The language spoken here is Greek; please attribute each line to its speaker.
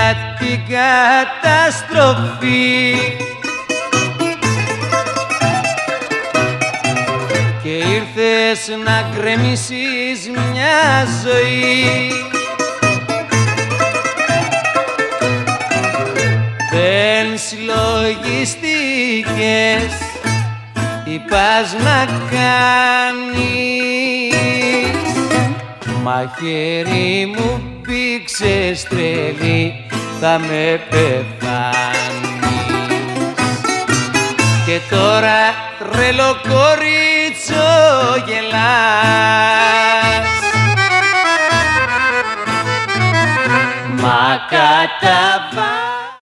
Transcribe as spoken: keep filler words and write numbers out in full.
Speaker 1: την καταστροφή και ήρθες να γκρεμίσεις μια ζωή. Δεν συλλογιστήκες τι πας να κάνεις, μαχαίρι μου πήξες τρελή, θα με πεθάνεις. Και τώρα τρελό κορίτσο γελάς, μα κατά